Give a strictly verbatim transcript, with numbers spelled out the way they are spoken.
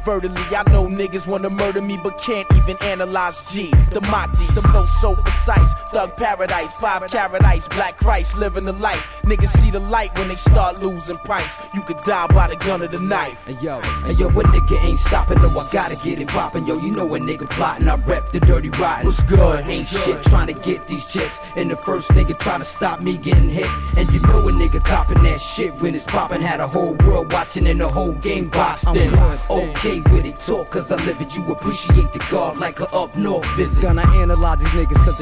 inadvertently. I know niggas wanna murder me but can't even analyze G. The Mati, the flow so precise. Thug paradise, five carat ice, black Christ, living the life. Niggas see the light when they start losing pints. You could die by the gun of the knife. Hey yo, hey yo, what nigga ain't stopping? No, I gotta get it poppin'. Yo, you know a nigga plotting. I rep the dirty rotten. What's good? Ain't shit trying to get these chips. And the first nigga try to stop me getting hit. And you know a nigga copping that shit when it's poppin'. Had a whole world watching and the whole game boxed in. Okay with it, talk cause I live it. You appreciate the guard like a up north visit. Gonna analyze these niggas cause